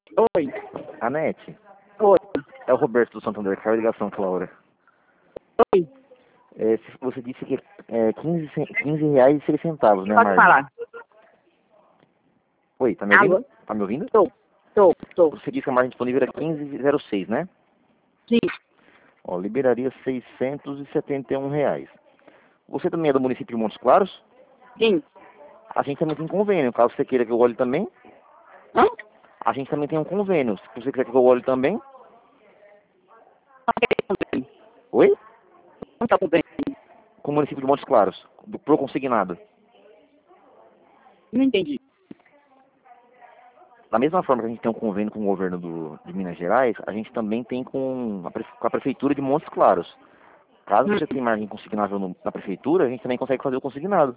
Oi, Anete, oi, é o Roberto do Santander, que caiu a ligação aquela hora. oi. Você disse que é 15 reais e 6 centavos, né, Pode Margem? falar. Oi, tá me ouvindo? Alô? Tá me ouvindo? Tô. Você disse que a margem disponível era 15,06, né? Sim, Ó, liberaria R$ 671. Você também é do município de Montes Claros? sim. A gente também tem convênio, caso você queira que eu olhe também. Hã? A gente também tem um convênio, se você quiser que eu olhe também. Oi? Não tá tudo bem. Com o município de Montes Claros, pro consignado. Não entendi. Da mesma forma que a gente tem um convênio com o governo de Minas Gerais, a gente também tem com a prefeitura de Montes Claros. Caso você tenha margem consignável na prefeitura, a gente também consegue fazer o consignado.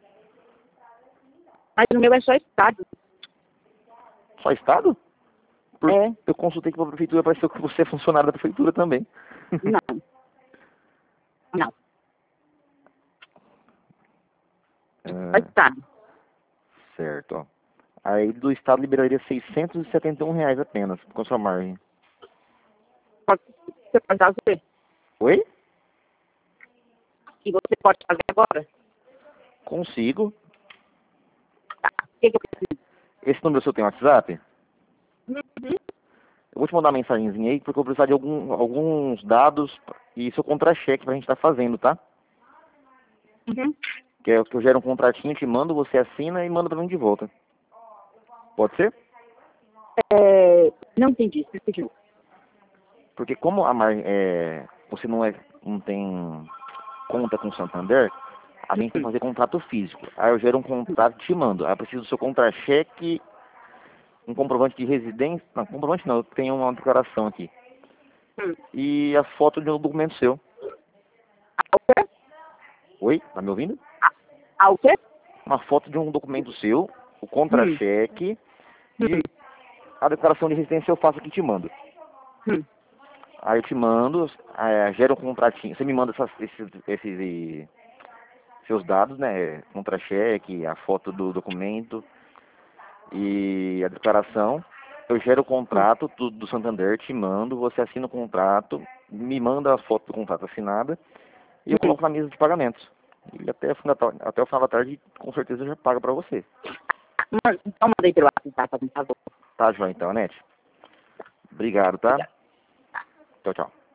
Mas o meu é só estado. Só estado? É. Eu consultei com a prefeitura, apareceu que você é funcionário da prefeitura também. Não. Não. Só Ah, estado. certo, ó. Aí do estado liberaria R$ 671 apenas, com sua margem. Você pode fazer? Oi? E você pode fazer agora? Consigo. Tá. O que eu preciso? Esse número seu tem WhatsApp? Uhum. Eu vou te mandar uma mensagenzinha aí, porque eu vou precisar de alguns dados e seu contra-cheque pra gente estar fazendo, tá? Uhum. Que é que eu gero um contratinho, te mando, você assina e manda pra mim de volta. Pode ser? Não entendi. Você pediu. Porque como a margem você não tem conta com o Santander, a gente tem que fazer contrato físico. Aí eu gero um contrato e te mando. Aí eu preciso do seu contra-cheque, um comprovante de residência. Não, comprovante não, eu tenho uma declaração aqui. E a foto de um documento seu. O quê? Oi? Tá me ouvindo? O quê? Uma foto de um documento seu, o Hum. contra-cheque Hum. e a declaração de residência eu faço aqui e te mando. Hum. Aí eu te mando, gera um contratinho. Você me manda esses seus dados, né? Contra-cheque, a foto do documento e a declaração. Eu gero o contrato do Santander, te mando, você assina o contrato, me manda a foto do contrato assinada e eu coloco na mesa de pagamentos. E até o final da tarde, com certeza, eu já pago pra você. Então mandei pelo WhatsApp, fazendo favor. Tá, João, então, Anete? Obrigado, tá? Obrigada. Tchau, tchau.